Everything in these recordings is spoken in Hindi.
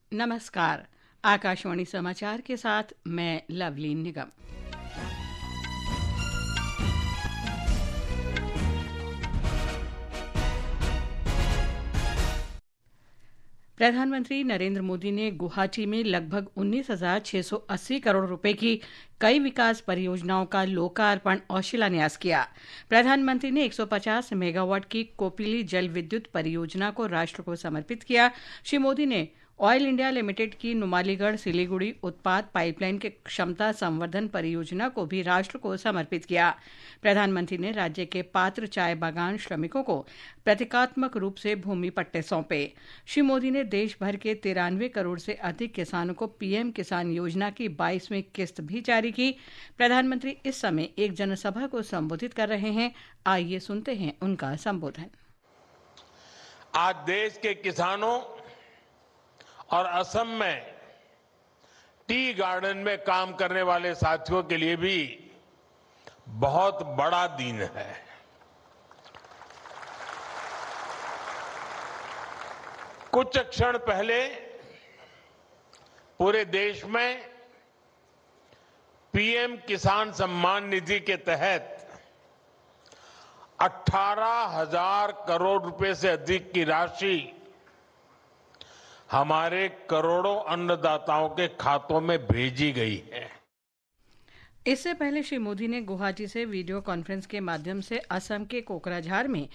नमस्कार। आकाशवाणी समाचार के साथ मैं लवलीन निगम। प्रधानमंत्री नरेंद्र मोदी ने गुवाहाटी में लगभग 19,680 करोड़ रुपए की कई विकास परियोजनाओं का लोकार्पण और शिलान्यास किया। प्रधानमंत्री ने 150 मेगावाट की कोपिली जल विद्युत परियोजना को राष्ट्र को समर्पित किया। श्री मोदी ने ऑयल इंडिया लिमिटेड की नुमालीगढ़ सिलीगुड़ी उत्पाद पाइपलाइन के क्षमता संवर्धन परियोजना को भी राष्ट्र को समर्पित किया। प्रधानमंत्री ने राज्य के पात्र चाय बागान श्रमिकों को प्रतीकात्मक रूप से भूमि पट्टे सौंपे। श्री मोदी ने देश भर के 93 करोड़ से अधिक किसानों को पीएम किसान योजना की 22वीं किस्त भी जारी की। प्रधानमंत्री इस समय एक जनसभा को संबोधित कर रहे हैं। आइए सुनते हैं उनका संबोधन। आज देश के किसानों और असम में टी गार्डन में काम करने वाले साथियों के लिए भी बहुत बड़ा दिन है। कुछ क्षण पहले पूरे देश में पीएम किसान सम्मान निधि के तहत 18,000 करोड़ रुपए से अधिक की राशि हमारे करोड़ों अन्नदाताओं के खातों में भेजी गई है। इससे पहले श्री मोदी ने गुवाहाटी से वीडियो कॉन्फ्रेंस के माध्यम से असम के कोकराझार में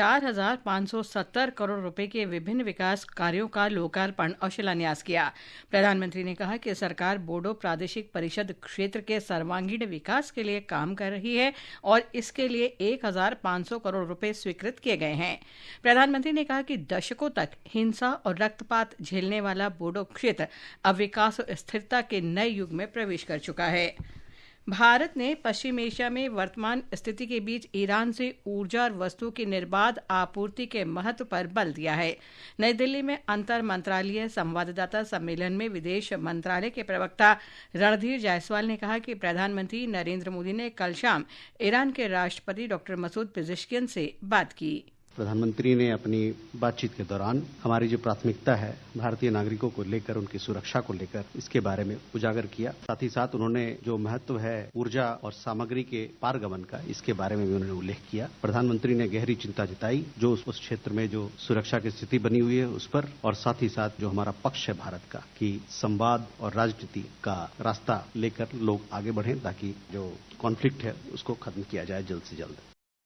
4,570 करोड़ रुपए के विभिन्न विकास कार्यों का लोकार्पण और शिलान्यास किया। प्रधानमंत्री ने कहा कि सरकार बोडो प्रादेशिक परिषद क्षेत्र के सर्वांगीण विकास के लिए काम कर रही है और इसके लिए 1,500 करोड़ रुपए स्वीकृत किए गए हैं। प्रधानमंत्री ने कहा कि दशकों तक हिंसा और रक्तपात झेलने वाला बोडो क्षेत्र अब विकास और स्थिरता के नए युग में प्रवेश कर चुका है। भारत ने पश्चिम एशिया में वर्तमान स्थिति के बीच ईरान से ऊर्जा और वस्तुओं की निर्बाध आपूर्ति के महत्व पर बल दिया है। नई दिल्ली में अंतर मंत्रालयीय संवाददाता सम्मेलन में विदेश मंत्रालय के प्रवक्ता रणधीर जायसवाल ने कहा कि प्रधानमंत्री नरेंद्र मोदी ने कल शाम ईरान के राष्ट्रपति डॉक्टर मसूद पेजेश्कियन से बात की। प्रधानमंत्री ने अपनी बातचीत के दौरान हमारी जो प्राथमिकता है भारतीय नागरिकों को लेकर, उनकी सुरक्षा को लेकर, इसके बारे में उजागर किया। साथ ही साथ उन्होंने जो महत्व है ऊर्जा और सामग्री के पारगमन का, इसके बारे में भी उन्होंने उल्लेख किया। प्रधानमंत्री ने गहरी चिंता जताई जो उस क्षेत्र में जो सुरक्षा की स्थिति बनी हुई है उस पर, और साथ ही साथ जो हमारा पक्ष है भारत का कि संवाद और राजनीति का रास्ता लेकर लोग आगे बढ़ें ताकि जो कॉन्फ्लिक्ट है उसको खत्म किया जाए जल्द से जल्द।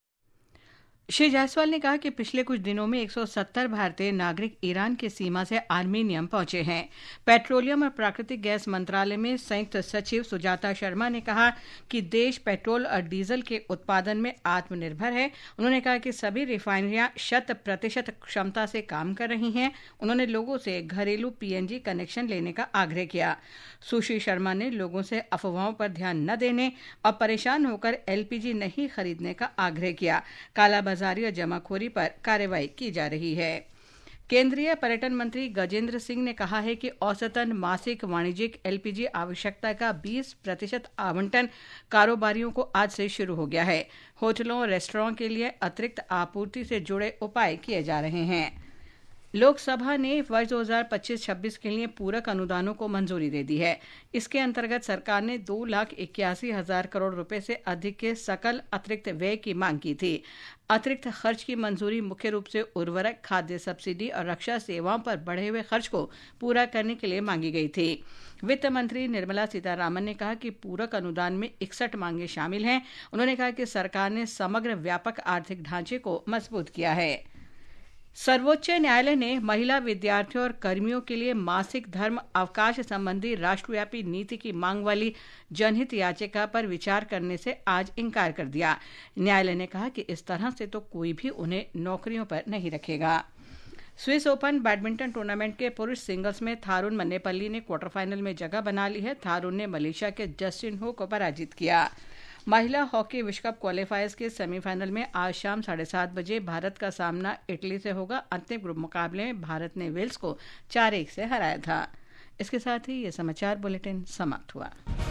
श्री जायसवाल ने कहा कि पिछले कुछ दिनों में 170 भारतीय नागरिक ईरान की सीमा से आर्मेनियम पहुंचे हैं। पेट्रोलियम और प्राकृतिक गैस मंत्रालय में संयुक्त सचिव सुजाता शर्मा ने कहा कि देश पेट्रोल और डीजल के उत्पादन में आत्मनिर्भर है। उन्होंने कहा कि सभी रिफाइनरियां 100% क्षमता से काम कर रही हैं। उन्होंने लोगों से घरेलू पीएनजी कनेक्शन लेने का आग्रह किया। सुश्री शर्मा ने लोगों से अफवाहों पर ध्यान न देने और परेशान होकर एलपीजी नहीं खरीदने का आग्रह किया। कालाबाजारी और जमाखोरी पर कार्रवाई की जा रही है। केंद्रीय पर्यटन मंत्री गजेंद्र सिंह ने कहा है कि औसतन मासिक वाणिज्यिक एलपीजी आवश्यकता का 20% आवंटन कारोबारियों को आज से शुरू हो गया है। होटलों और रेस्टोरेंट के लिए अतिरिक्त आपूर्ति से जुड़े उपाय किए जा रहे हैं। लोकसभा ने वर्ष 2025-26 के लिए पूरक अनुदानों को मंजूरी दे दी है। इसके अंतर्गत सरकार ने 2,81,000 करोड़ रुपए से अधिक के सकल अतिरिक्त व्यय की मांग की थी। अतिरिक्त खर्च की मंजूरी मुख्य रूप से उर्वरक, खाद्य सब्सिडी और रक्षा सेवाओं पर बढ़े हुए खर्च को पूरा करने के लिए मांगी गई थी। वित्त मंत्री निर्मला सीतारामन ने कहा कि पूरक अनुदान में 61 मांगे शामिल हैं। उन्होंने कहा कि सरकार ने समग्र व्यापक आर्थिक ढांचे को मजबूत किया है। सर्वोच्च न्यायालय ने महिला विद्यार्थियों और कर्मियों के लिए मासिक धर्म अवकाश संबंधी राष्ट्रव्यापी नीति की मांग वाली जनहित याचिका पर विचार करने से आज इनकार कर दिया। न्यायालय ने कहा कि इस तरह से तो कोई भी उन्हें नौकरियों पर नहीं रखेगा। स्विस ओपन बैडमिंटन टूर्नामेंट के पुरुष सिंगल्स में थारुन मन्नेपल्ली ने क्वार्टर फाइनल में जगह बना ली है। थारुन ने मलेशिया के जस्टिन हो को पराजित किया। महिला हॉकी विश्व कप क्वालिफायर्स के सेमीफाइनल में आज शाम 7:30 बजे भारत का सामना इटली से होगा। अंतिम ग्रुप मुकाबले में भारत ने वेल्स को 4-1 से हराया था। इसके साथ ही ये समाचार बुलेटिन समाप्त हुआ।